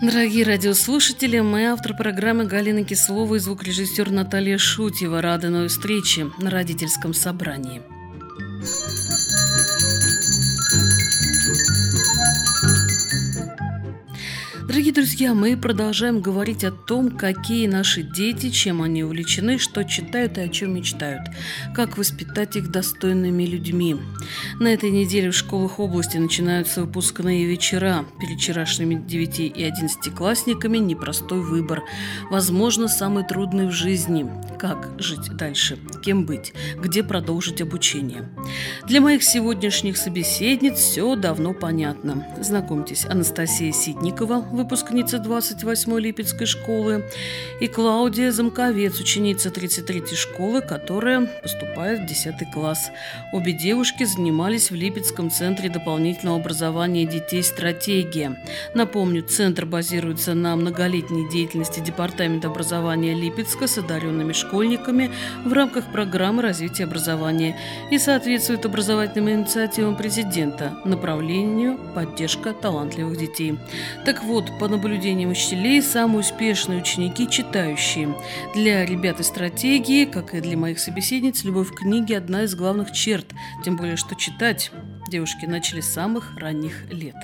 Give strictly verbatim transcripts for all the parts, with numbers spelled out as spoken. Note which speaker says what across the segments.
Speaker 1: Дорогие радиослушатели, мы автор программы Галина Кислова и звукорежиссер Наталья Шутьева рады новой встрече на родительском собрании. Дорогие друзья, мы продолжаем говорить о том, какие наши дети, чем они увлечены, что читают и о чем мечтают, как воспитать их достойными людьми. На этой неделе в школах области начинаются выпускные вечера. Перед вчерашними девяти- и одиннадцатиклассниками непростой выбор. Возможно, самый трудный в жизни. Как жить дальше? Кем быть? Где продолжить обучение? Для моих сегодняшних собеседниц все давно понятно. Знакомьтесь, Анастасия Ситникова, выпускница двадцать восьмой Липецкой школы, и Клаудия Замковец, ученица тридцать третьей школы, которая поступает в десятый класс. Обе девушки занимались в Липецком центре дополнительного образования детей «Стратегия». Напомню, центр базируется на многолетней деятельности Департамента образования Липецка с одаренными школьниками в рамках программы развития образования и соответствует образовательным инициативам президента, направлению «Поддержка талантливых детей». Так вот, по наблюдениям учителей, самые успешные ученики – читающие. Для ребят из «Стратегии», как и для моих собеседниц, любовь к книге – одна из главных черт, тем более, что читать девушки начали с самых ранних лет.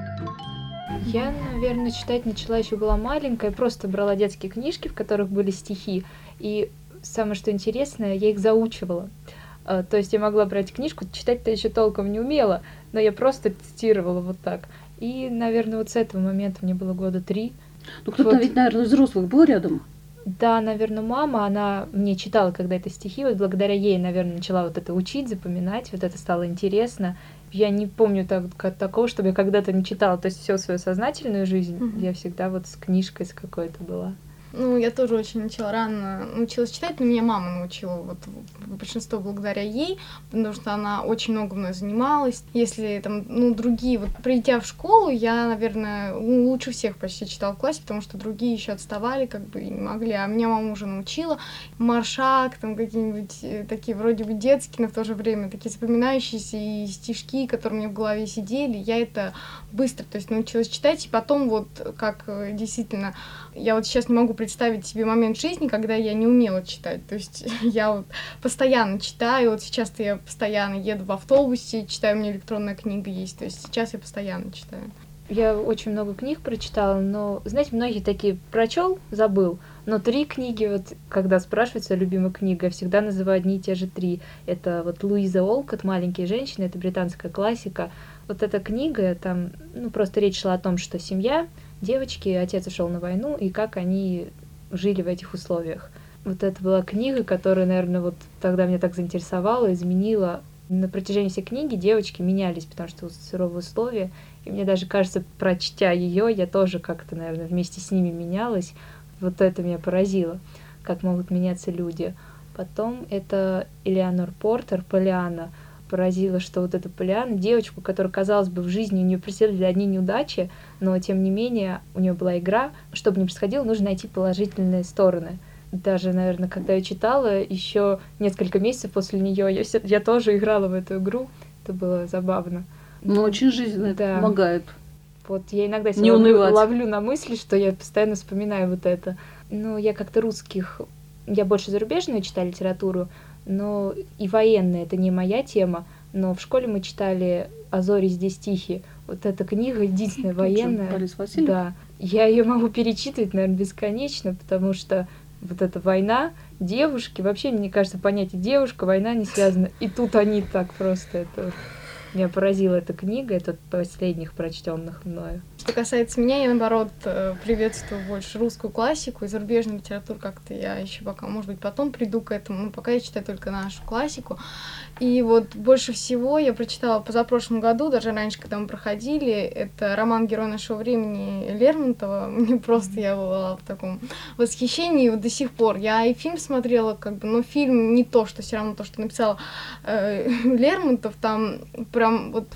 Speaker 2: Я, наверное, читать начала еще была маленькая, просто брала детские книжки, в которых были стихи, и самое что интересное, я их заучивала. То есть я могла брать книжку, читать-то еще толком не умела, но я просто цитировала вот так. И, наверное, вот с этого момента мне было года три.
Speaker 3: Ну, кто-то вот. Ведь, наверное, взрослых был рядом?
Speaker 2: Да, наверное, мама, она мне читала когда-то стихи, вот благодаря ей, наверное, начала вот это учить, запоминать, вот это стало интересно. Я не помню так, как, такого, чтобы я когда-то не читала, то есть всю свою сознательную жизнь mm-hmm. я всегда вот с книжкой с какой-то была.
Speaker 4: Ну, я тоже очень начала рано, научилась читать, но меня мама научила, вот, большинство благодаря ей, потому что она очень много мной занималась. Если там, ну, другие, вот, придя в школу, я, наверное, лучше всех почти читала в классе, потому что другие еще отставали, как бы, и не могли, а меня мама уже научила. Маршак, там, какие-нибудь такие, вроде бы детские, но в то же время такие запоминающиеся и стишки, которые мне в голове сидели, я это быстро, то есть, научилась читать, и потом, вот, как действительно, я вот сейчас не могу представить себе момент жизни, когда я не умела читать. То есть я вот постоянно читаю. Вот сейчас-то я постоянно еду в автобусе, читаю, у меня электронная книга есть. То есть сейчас я постоянно читаю.
Speaker 2: Я очень много книг прочитала, но, знаете, многие такие прочел, забыл. Но три книги, вот когда спрашивается любимая книга, я всегда называю одни и те же три. Это вот Луиза Олкотт «Маленькие женщины», это британская классика. Вот эта книга, там, ну, просто речь шла о том, что семья, девочки, отец ушел на войну, и как они жили в этих условиях. Вот это была книга, которая, наверное, вот тогда меня так заинтересовала, изменила. На протяжении всей книги девочки менялись, потому что суровые условия. И мне даже кажется, прочтя ее, я тоже как-то, наверное, вместе с ними менялась. Вот это меня поразило, как могут меняться люди. Потом это Элеонор Портер «Поллианна». Поразило, что вот эта Поллианна, девочку, которая, казалось бы, в жизни у нее преследовали одни неудачи, но, тем не менее, у нее была игра. Что бы ни происходило, нужно найти положительные стороны. Даже, наверное, когда я читала, еще несколько месяцев после нее я, все, я тоже играла в эту игру. Это было забавно.
Speaker 3: Ну, очень жизненно да. это помогает.
Speaker 2: Вот я иногда себя ловлю, ловлю на мысли, что я постоянно вспоминаю вот это. Ну, я как-то русских... Я больше зарубежную читаю литературу, но и военная — это не моя тема, но в школе мы читали «А зори здесь тихие». Вот эта книга единственная военная.
Speaker 3: Борис Васильев?
Speaker 2: Да. Я ее могу перечитывать, наверное, бесконечно, потому что вот эта война, девушки, вообще, мне кажется, понятие девушка, война не связано. И тут они так просто это... Меня поразила эта книга, это последних прочтенных мною.
Speaker 4: Что касается меня, я, наоборот, приветствую больше русскую классику и зарубежную литературу. Как-то я еще пока, может быть, потом приду к этому, но пока я читаю только нашу классику. И вот больше всего я прочитала позапрошлом году, даже раньше, когда мы проходили, это роман «Герой нашего времени» Лермонтова. Мне просто, я была в таком восхищении, и вот до сих пор. Я и фильм смотрела, как бы, но фильм не то, что все равно то, что написал э, Лермонтов, там прям вот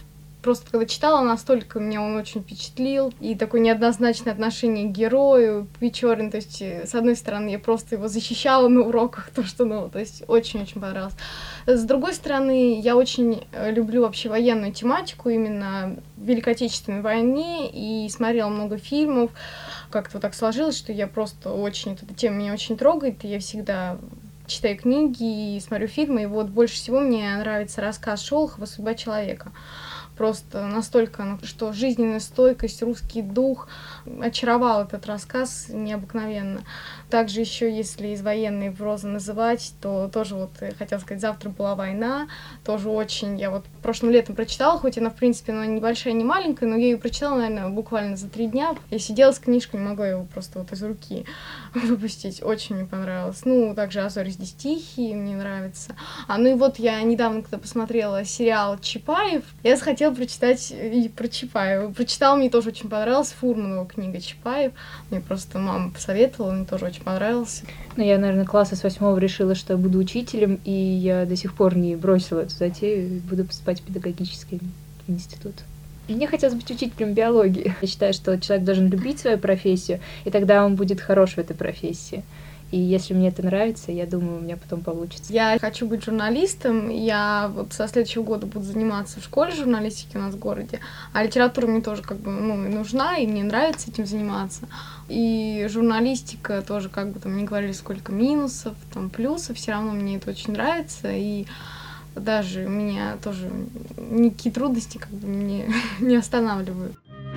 Speaker 4: просто когда читала, настолько меня он очень впечатлил. И такое неоднозначное отношение к герою, Печорин. То есть, с одной стороны, я просто его защищала на уроках, то, что, ну, то есть, очень-очень понравилось. С другой стороны, я очень люблю вообще военную тематику, именно в Великой Отечественной войне, и смотрела много фильмов. Как-то вот так сложилось, что я просто очень... Эта тема меня очень трогает, и я всегда читаю книги и смотрю фильмы, и вот больше всего мне нравится рассказ Шолохова «Судьба человека». Просто настолько, что жизненная стойкость, русский дух очаровал этот рассказ необыкновенно. Также еще, если из военной прозы называть, то тоже вот, хотела сказать, «Завтра была война», тоже очень, я вот прошлым летом прочитала, хоть она, в принципе, она небольшая, не маленькая, но я ее прочитала, наверное, буквально за три дня. Я сидела с книжкой, не могла его просто вот из руки выпустить, очень мне понравилось. Ну, также «А зори здесь тихие» мне нравится. А, ну и вот я недавно, когда посмотрела сериал «Чапаев», я захотела прочитать и про Чапаева. Прочитала, мне тоже очень понравилась Фурманова книга «Чапаев». Мне просто мама посоветовала, мне тоже очень понравился.
Speaker 2: Ну, я, наверное, класса с восьмого решила, что я буду учителем, и я до сих пор не бросила эту затею, и буду поступать в педагогический институт. И мне хотелось быть учителем биологии. Я считаю, что человек должен любить свою профессию, и тогда он будет хорош в этой профессии. И если мне это нравится, я думаю, у меня потом получится.
Speaker 4: Я хочу быть журналистом. Я вот со следующего года буду заниматься в школе журналистики у нас в городе. А литература мне тоже как бы ну, нужна, и мне нравится этим заниматься. И журналистика тоже, как бы там ни говорили, сколько минусов, там плюсов, все равно мне это очень нравится. И даже меня тоже никакие трудности как бы мне не останавливают.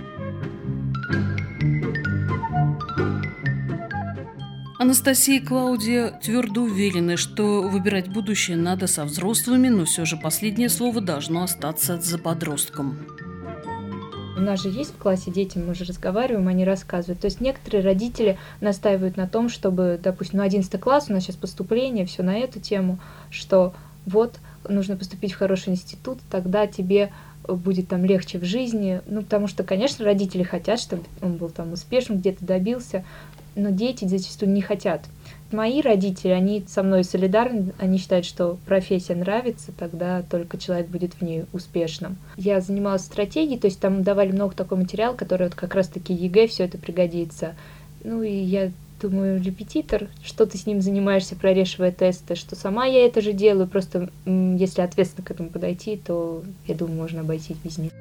Speaker 1: Анастасия и Клаудия твердо уверены, что выбирать будущее надо со взрослыми, но все же последнее слово должно остаться за подростком.
Speaker 2: У нас же есть в классе дети, мы же разговариваем, они рассказывают. То есть некоторые родители настаивают на том, чтобы, допустим, ну, одиннадцатый класс, у нас сейчас поступление, все на эту тему, что вот нужно поступить в хороший институт, тогда тебе будет там легче в жизни. Ну, потому что, конечно, родители хотят, чтобы он был там успешным, где-то добился, но дети зачастую не хотят. Мои родители, они со мной солидарны, они считают, что профессия нравится, тогда только человек будет в ней успешным. Я занималась стратегией, то есть там давали много такого материала, который вот как раз-таки ЕГЭ, все это пригодится. Ну и я думаю, репетитор, что ты с ним занимаешься, прорешивая тесты, что сама я это же делаю, просто если ответственно к этому подойти, то, я думаю, можно обойтись без них.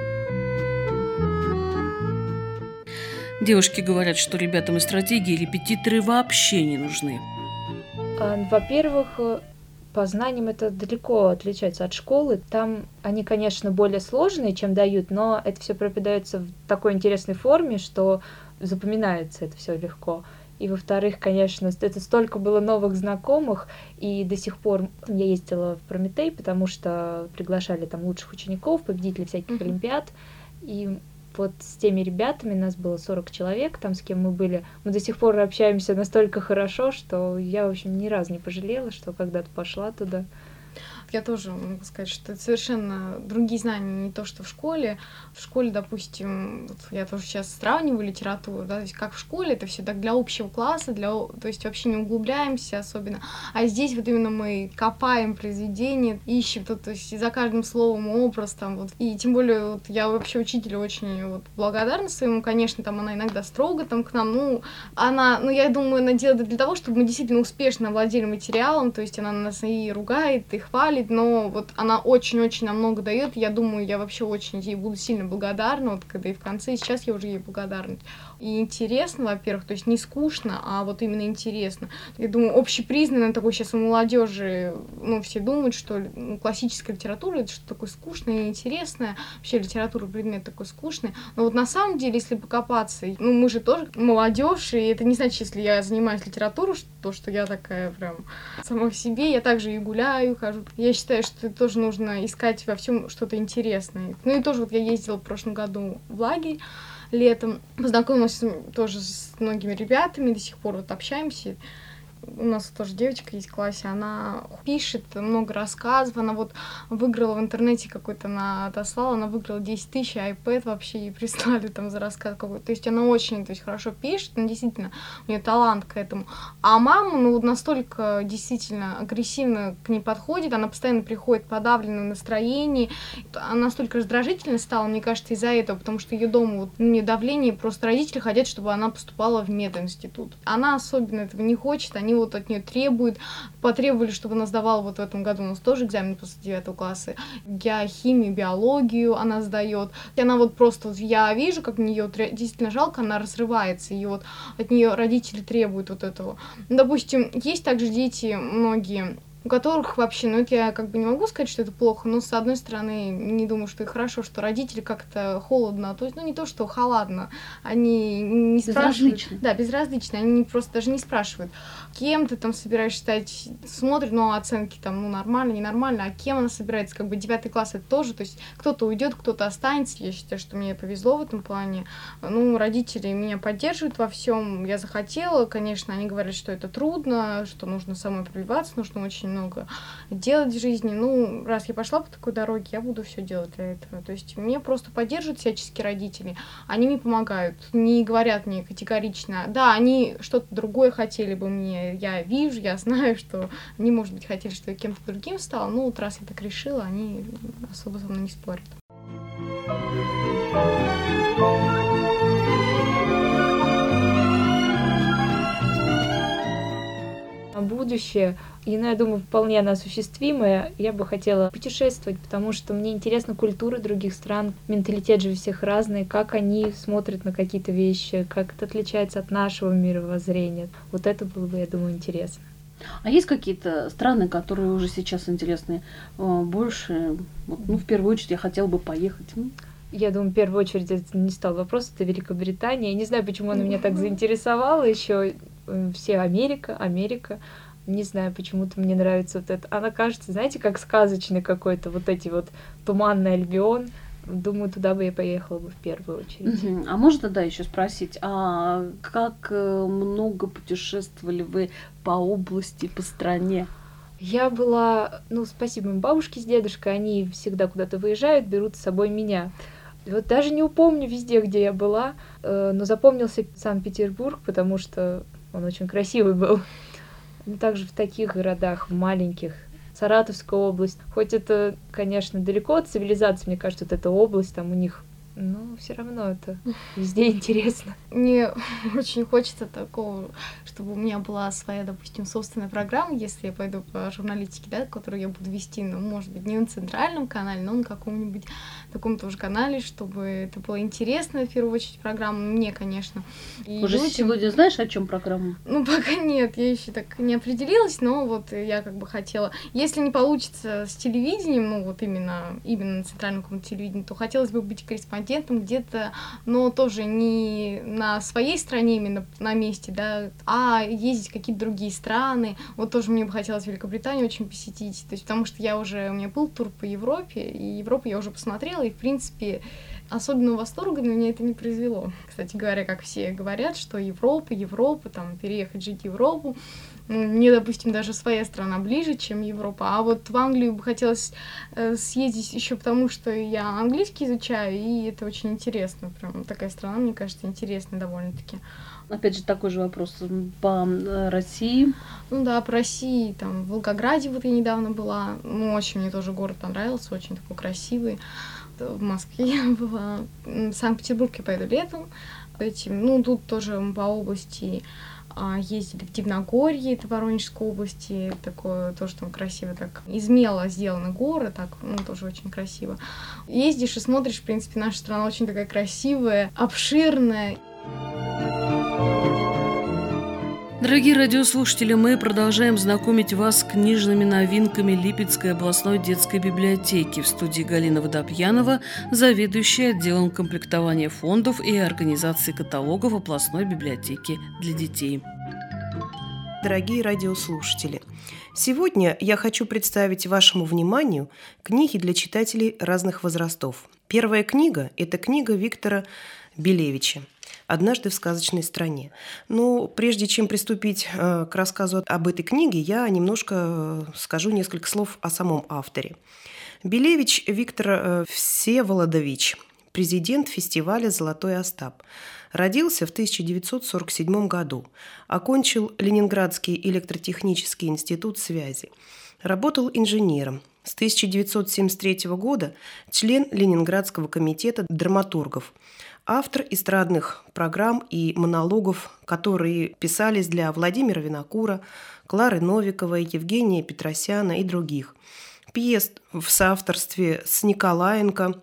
Speaker 1: Девушки говорят, что ребятам из стратегии репетиторы вообще не нужны.
Speaker 2: Во-первых, по знаниям это далеко отличается от школы. Там они, конечно, более сложные, чем дают, но это все преподается в такой интересной форме, что запоминается это все легко. И, во-вторых, конечно, это столько было новых знакомых, и до сих пор я ездила в Прометей, потому что приглашали там лучших учеников, победителей всяких mm-hmm. олимпиад, и вот с теми ребятами, нас было сорок человек, там с кем мы были, мы до сих пор общаемся настолько хорошо, что я, в общем, ни разу не пожалела, что когда-то пошла туда.
Speaker 4: Я тоже могу сказать, что это совершенно другие знания, не то, что в школе. В школе, допустим, вот я тоже сейчас сравниваю литературу, да, то есть как в школе, это все так для общего класса, для, то есть вообще не углубляемся особенно. А здесь вот именно мы копаем произведения, ищем, то, то есть за каждым словом образ там вот. И тем более вот я вообще учителю очень вот благодарна своему, конечно, там она иногда строго там к нам, ну, она, ну, я думаю, она делает это для того, чтобы мы действительно успешно владели материалом, то есть она нас и ругает, и хвалит, но вот она очень-очень нам много дает. Я думаю, я вообще очень ей буду сильно благодарна, вот когда и в конце, и сейчас я уже ей благодарна. И интересно, во-первых, то есть не скучно, а вот именно интересно. Я думаю, общепризнанно такой сейчас у молодежи, ну, все думают, что ну, классическая литература это что-то такое скучное и интересное, вообще литература предмет такой скучный. Но вот на самом деле, если покопаться, ну, мы же тоже молодежь, и это не значит, если я занимаюсь литературой, то, что я такая прям сама в себе, я также и гуляю, хожу. Я считаю, что тоже нужно искать во всем что-то интересное. Ну и тоже вот я ездила в прошлом году в лагерь летом, познакомилась тоже с многими ребятами, до сих пор вот общаемся. у нас тоже девочка есть в классе, она пишет много рассказов, она вот выиграла в интернете какой-то, она отослала, она выиграла десять тысяч, а iPad вообще ей прислали там за рассказ какой-то. То есть она очень, то есть, хорошо пишет, но действительно у нее талант к этому. А мама, ну, вот настолько действительно агрессивно к ней подходит, она постоянно приходит в подавленном настроении, она настолько раздражительной стала, мне кажется, из-за этого, потому что ее дома вот, у нее давление, просто родители хотят, чтобы она поступала в мединститут. Она особенно этого не хочет, они вот от нее требуют, потребовали, чтобы она сдавала вот в этом году, у нас тоже экзамен после девятого класса, геохимию, биологию она сдает. И она вот просто, вот я вижу, как мне ее действительно жалко, она разрывается, и вот от нее родители требуют вот этого. Допустим, есть также дети, многие, у которых вообще, ну это я как бы не могу сказать, что это плохо, но с одной стороны не думаю, что и хорошо, что родители как-то холодно, то есть, ну не то, что холодно, они не спрашивают.
Speaker 3: Безразлично.
Speaker 4: Да, безразлично, они просто даже не спрашивают, кем ты там собираешься стать, смотрят, ну оценки там, ну нормально, ненормально, а кем она собирается, как бы девятый класс это тоже, то есть кто-то уйдет, кто-то останется, я считаю, что мне повезло в этом плане, ну родители меня поддерживают во всем, я захотела, конечно, они говорят, что это трудно, что нужно самой пробиваться, нужно очень много делать в жизни. Ну, раз я пошла по такой дороге, я буду все делать для этого. То есть мне просто поддерживают всячески родители. Они мне помогают, не говорят мне категорично. Да, они что-то другое хотели бы мне. Я вижу, я знаю, что они, может быть, хотели, чтобы я кем-то другим стала. Ну, вот раз я так решила, они особо со мной не спорят.
Speaker 2: Будущее, и, ну, я думаю, вполне оно осуществимое. Я бы хотела путешествовать, потому что мне интересна культура других стран, менталитет же у всех разный, как они смотрят на какие-то вещи, как это отличается от нашего мировоззрения. Вот это было бы, я думаю, интересно.
Speaker 3: А есть какие-то страны, которые уже сейчас интересны больше? Ну, в первую очередь, я хотела бы поехать.
Speaker 2: Я думаю, в первую очередь это не стал вопрос, это Великобритания. Я не знаю, почему она меня так заинтересовала. Еще все Америка, Америка. Не знаю, почему-то мне нравится вот это. Она кажется, знаете, как сказочный какой-то, вот эти вот туманный Альбион. Думаю, туда бы я поехала бы в первую очередь.
Speaker 3: Uh-huh. А можно тогда еще спросить, а как много путешествовали вы по области, по стране?
Speaker 2: Я была, ну, спасибо моим бабушке с дедушкой, они всегда куда-то выезжают, берут с собой меня. Вот даже не упомню везде, где я была, но запомнился Санкт-Петербург, потому что он очень красивый был. Но также в таких городах, в маленьких, Саратовская область. Хоть это, конечно, далеко от цивилизации, мне кажется, вот эта область, там у них, но все равно это везде интересно.
Speaker 4: Мне очень хочется такого, чтобы у меня была своя, допустим, собственная программа, если я пойду по журналистике, да, которую я буду вести, ну, может быть, не на центральном канале, но на каком-нибудь таком тоже канале, чтобы это было интересно, в первую очередь, программа мне, конечно.
Speaker 3: И уже людям... сегодня знаешь, о чем программа?
Speaker 4: Ну, пока нет, я еще так не определилась, но вот я как бы хотела, если не получится с телевидением, ну, вот именно, именно на центральном каком-то телевидении, то хотелось бы быть корреспондентом где-то, но тоже не на своей стране именно на месте, да, а ездить в какие-то другие страны. Вот тоже мне бы хотелось Великобританию очень посетить, то есть потому что я уже, у меня был тур по Европе, и Европу я уже посмотрела, и, в принципе, особенного восторга на меня это не произвело. Кстати говоря, как все говорят, что Европа, Европа, там, переехать жить в Европу. Мне, допустим, даже своя страна ближе, чем Европа. А вот в Англию бы хотелось э, съездить еще потому, что я английский изучаю, и это очень интересно. Прям такая страна, мне кажется, интересная довольно-таки.
Speaker 3: Опять же, такой же вопрос по России.
Speaker 4: Ну да, по России, там, в Волгограде вот я недавно была. Ну, очень мне тоже город понравился, очень такой красивый. В Москве я была. В Санкт-Петербург я поеду летом. Этим, ну, тут тоже по области ездили в Дивногорье, это Воронежской области, такое тоже там красиво, так измело сделаны горы, так, ну, тоже очень красиво. Ездишь и смотришь, в принципе, наша страна очень такая красивая, обширная.
Speaker 1: Дорогие радиослушатели, мы продолжаем знакомить вас с книжными новинками Липецкой областной детской библиотеки. В студии Галина Водопьянова, заведующая отделом комплектования фондов и организации каталогов областной библиотеки для детей.
Speaker 5: Дорогие радиослушатели, сегодня я хочу представить вашему вниманию книги для читателей разных возрастов. Первая книга – это книга Виктора Белевича «Однажды в сказочной стране». Но прежде чем приступить к рассказу об этой книге, я немножко скажу несколько слов о самом авторе. Белевич Виктор Всеволодович, президент фестиваля «Золотой Остап». Родился в тысяча девятьсот сорок седьмом году. Окончил Ленинградский электротехнический институт связи. Работал инженером. С тысяча девятьсот семьдесят третьего года член Ленинградского комитета драматургов. Автор эстрадных программ и монологов, которые писались для Владимира Винокура, Клары Новиковой, Евгения Петросяна и других. Пьес в соавторстве с Николаенко,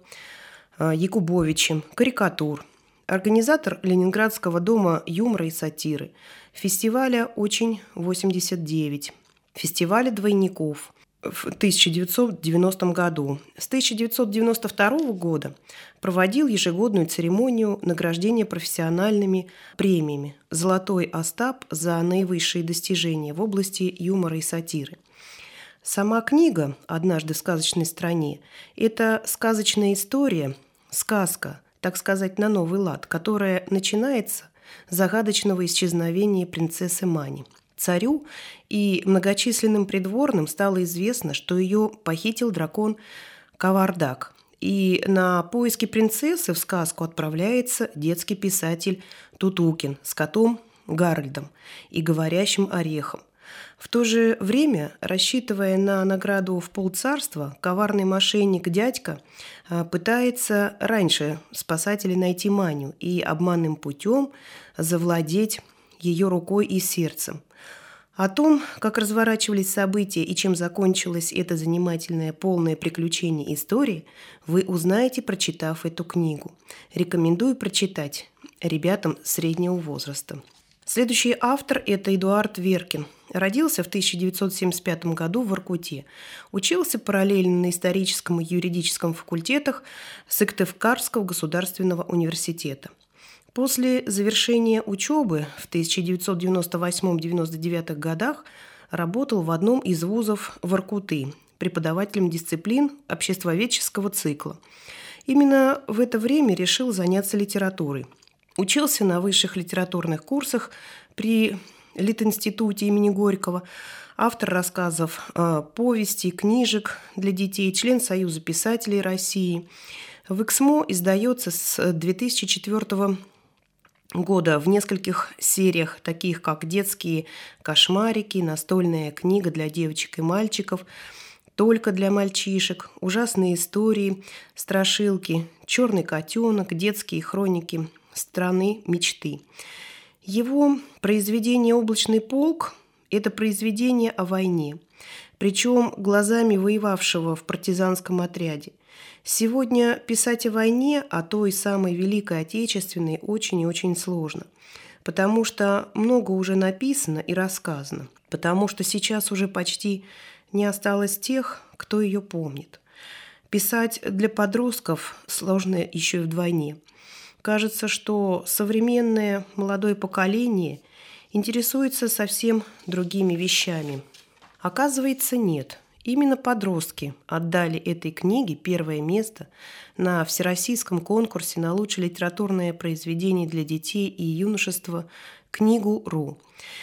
Speaker 5: Якубовичем, карикатур. Организатор Ленинградского дома юмора и сатиры, фестиваля «Очень восемьдесят девять», фестиваля двойников в тысяча девятьсот девяностом году. С тысяча девятьсот девяносто второго года проводил ежегодную церемонию награждения профессиональными премиями «Золотой Остап» за наивысшие достижения в области юмора и сатиры. Сама книга «Однажды в сказочной стране» – это сказочная история, сказка, так сказать, на новый лад, которая начинается с загадочного исчезновения принцессы Мани. Царю и многочисленным придворным стало известно, что ее похитил дракон Кавардак. И на поиски принцессы в сказку отправляется детский писатель Тутукин с котом Гарольдом и говорящим орехом. В то же время, рассчитывая на награду в полцарства, коварный мошенник дядька пытается раньше спасателей найти Маню и обманным путем завладеть ее рукой и сердцем. О том, как разворачивались события и чем закончилась эта занимательная, полное приключение история, вы узнаете, прочитав эту книгу. Рекомендую прочитать ребятам среднего возраста. Следующий автор – это Эдуард Веркин. Родился в тысяча девятьсот семьдесят пятом году в Воркуте. Учился параллельно на историческом и юридическом факультетах Сыктывкарского государственного университета. После завершения учебы в тысяча девятьсот девяносто восьмом — девяносто девятом годах работал в одном из вузов Воркуты преподавателем дисциплин обществоведческого цикла. Именно в это время решил заняться литературой. Учился на высших литературных курсах при Литинституте имени Горького, автор рассказов, повестей, книжек для детей, член Союза писателей России. В «Эксмо» издается с две тысячи четвёртого года в нескольких сериях, таких как «Детские кошмарики», «Настольная книга для девочек и мальчиков», «Только для мальчишек», «Ужасные истории», «Страшилки», «Черный котенок», «Детские хроники страны мечты». Его произведение «Облачный полк» – это произведение о войне, причем глазами воевавшего в партизанском отряде. Сегодня писать о войне, о той самой Великой Отечественной, очень и очень сложно, потому что много уже написано и рассказано, потому что сейчас уже почти не осталось тех, кто ее помнит. Писать для подростков сложно еще и вдвойне. Кажется, что современное молодое поколение интересуется совсем другими вещами. Оказывается, нет. Именно подростки отдали этой книге первое место на всероссийском конкурсе на лучшее литературное произведение для детей и юношества «Книгу.ру».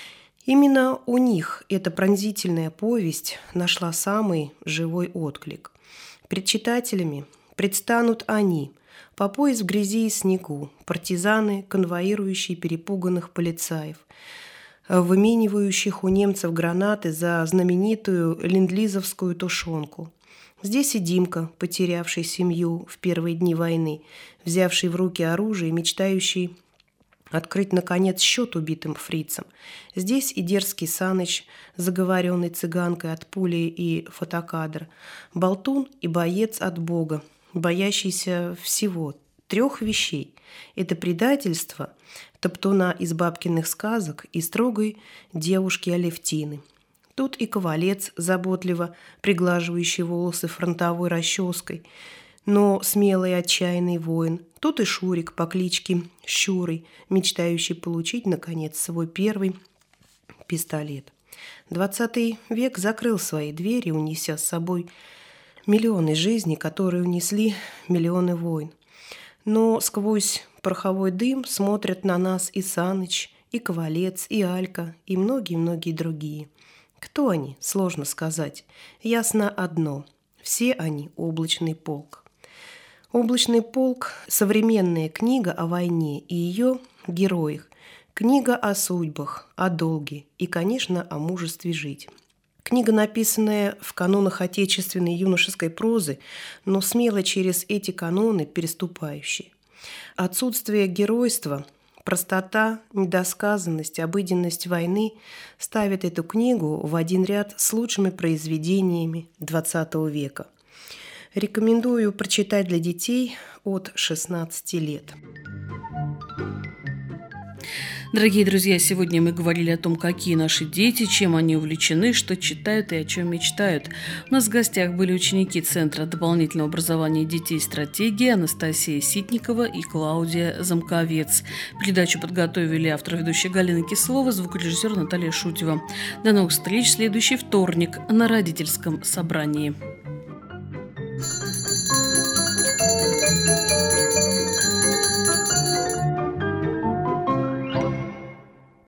Speaker 5: Именно у них эта пронзительная повесть нашла самый живой отклик. Перед читателями предстанут они – по пояс в грязи и снегу, партизаны, конвоирующие перепуганных полицаев, выменивающих у немцев гранаты за знаменитую ленд-лизовскую тушенку. Здесь и Димка, потерявший семью в первые дни войны, взявший в руки оружие и мечтающий открыть, наконец, счет убитым фрицам. Здесь и дерзкий Саныч, заговоренный цыганкой от пули и фотокадра, болтун и боец от Бога, боящийся всего трех вещей. Это предательство топтуна из бабкиных сказок и строгой девушки Алевтины. Тут и ковалец, заботливо приглаживающий волосы фронтовой расческой, но смелый и отчаянный воин. Тут и Шурик по кличке Щурый, мечтающий получить, наконец, свой первый пистолет. Двадцатый век закрыл свои двери, унеся с собой миллионы жизней, которые унесли миллионы войн. Но сквозь пороховой дым смотрят на нас и Саныч, и Ковалец, и Алька, и многие-многие другие. Кто они, сложно сказать. Ясно одно – все они облачный полк. «Облачный полк» – современная книга о войне и ее героях, книга о судьбах, о долге и, конечно, о мужестве жить. Книга, написанная в канонах отечественной юношеской прозы, но смело через эти каноны переступающая. Отсутствие геройства, простота, недосказанность, обыденность войны ставят эту книгу в один ряд с лучшими произведениями двадцатого века. Рекомендую прочитать для детей от шестнадцати лет.
Speaker 1: Дорогие друзья, сегодня мы говорили о том, какие наши дети, чем они увлечены, что читают и о чем мечтают. У нас в гостях были ученики Центра дополнительного образования детей «Стратегия» Анастасия Ситникова и Клаудия Замковец. Передачу подготовили автор ведущая Галина Кислова, звукорежиссер Наталья Шутева. До новых встреч в следующий вторник на родительском собрании.